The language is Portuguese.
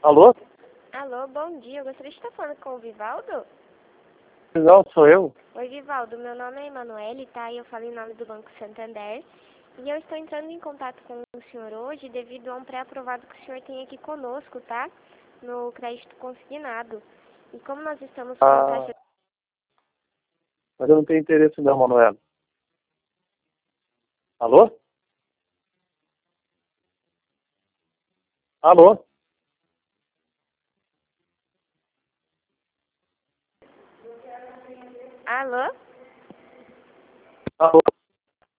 Alô? Alô, bom dia. Eu gostaria de estar falando com o Vivaldo. Não, sou eu. Oi, Vivaldo. Meu nome é Emanuele, tá? E eu falo em nome do Banco Santander. E eu estou entrando em contato com o senhor hoje devido a um pré-aprovado que o senhor tem aqui conosco, tá? No crédito consignado. E como nós estamos com taxa... Mas eu não tenho interesse não, Manuela. Alô? Alô? Alô? Alô?